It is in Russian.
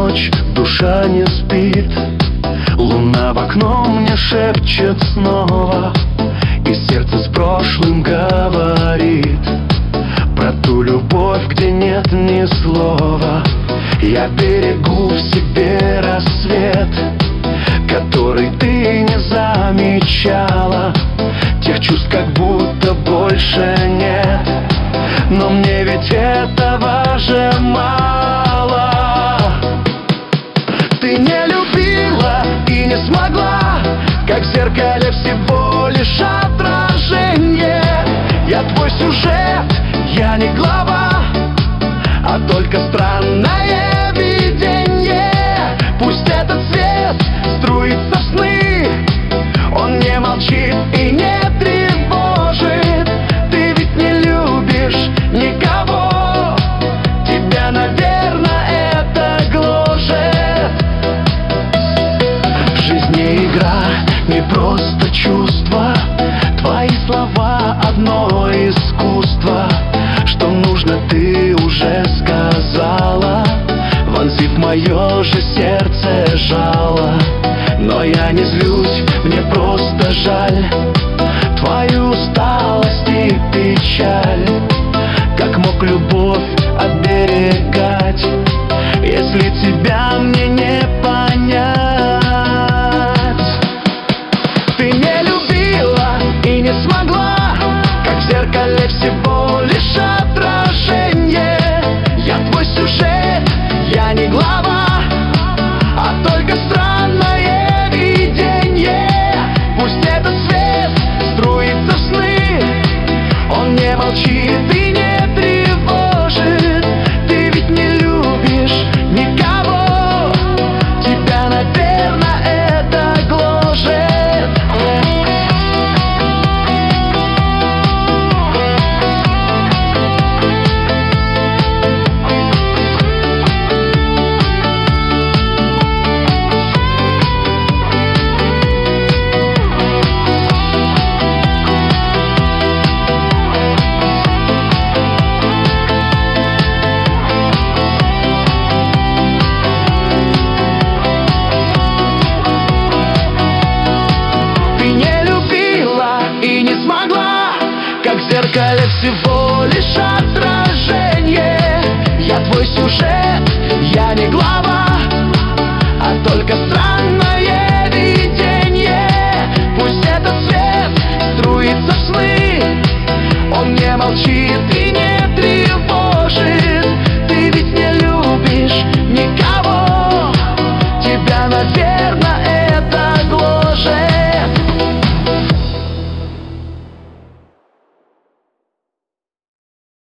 ночь, душа не спит. Луна в окно мне шепчет снова, и сердце с прошлым говорит про ту любовь, где нет ни слова. Я берегу в себе рассвет, который ты не замечала. Тех чувств как будто больше нет, но мне ведь этого же мало. Ты не любила и не смогла, как в зеркале всего лишь отражение. Я твой сюжет, я не глава, а только странное видение. Пусть этот свет струится в сны, он не молчит и не тревожит. Ты ведь не любишь никого, тебя, наверное, это гложет. Жизнь не игра, не просто чувство. Твои слова одно искусство. Что нужно, ты уже сказала, вонзив мое же сердце жало. Но я не злюсь, мне просто жаль твою усталость и печаль. Как мог любовь оберегать, если тебя мне не понять? Ты не любила и не смогла, как в зеркале всего лишь отражение. Я твой сюжет, я не глава, а только странное видение. Пусть этот свет струится в сны, он не молчит и не тревожит. Ты ведь не любишь никого, тебя, наверное, это гложет. И не смогла, как в зеркале всего лишь отражение. Я твой сюжет, я не глава.